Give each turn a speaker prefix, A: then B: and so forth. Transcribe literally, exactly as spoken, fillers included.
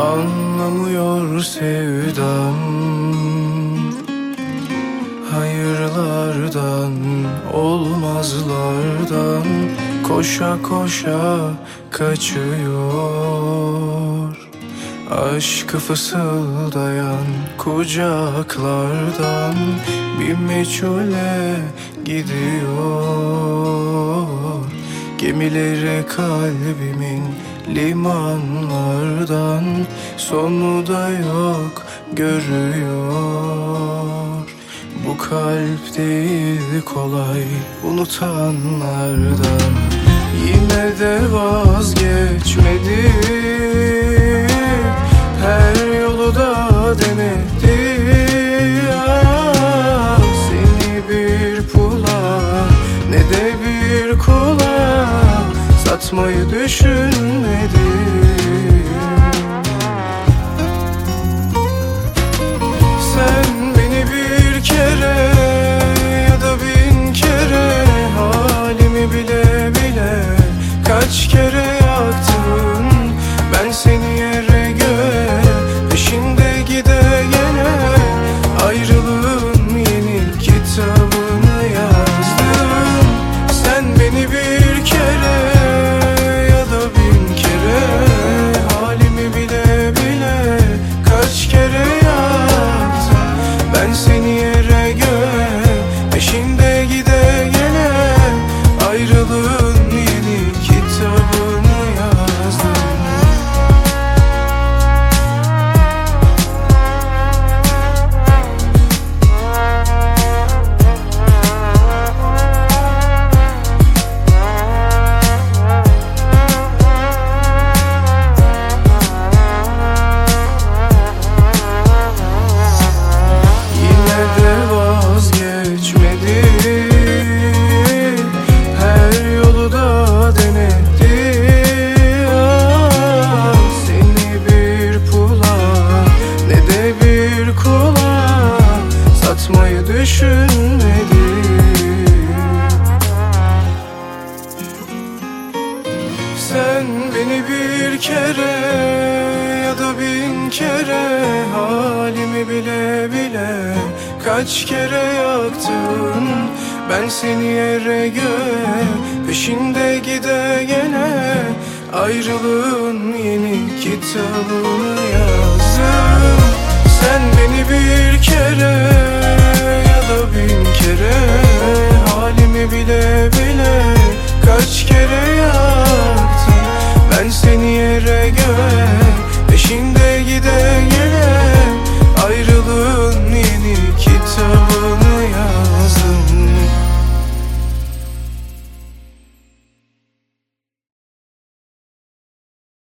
A: Anlamıyor sevdam, hayırlardan, olmazlardan koşa koşa kaçıyor. Aşkı fısıldayan kucaklardan bir meçhule gidiyor. Gemileri kalbimin limanlardan, sonu da yok görüyor. Bu kalp değil kolay unutanlardan. Yine de vazgeçmedi, her yolu da denedi. Ah, seni bir pula ne de bir kula satmayı düşünmedi. Sen beni bir kere ya da bin kere, halimi bile bile kaç kere yaktın. Ben seni yere göğe peşinde gide gene, ayrılığın yeni kitabını yazdım. Sen beni bir kere ya da bin kere, halimi bile bile kaç kere yaktın. Ben seni yere göğe peşinde gide gene, ayrılığın yeni kitabını yazdım. Satmayı düşünmedi. Sen beni bir kere ya da bin kere, halimi bile bile kaç kere yaktın. Ben seni yere göğe peşinde gide gene, ayrılığın yeni kitabını yazdım. Sen beni bir kere ya da bin kere, halimi bile bile kaç kere yaktın. Ben seni yere göğe peşinde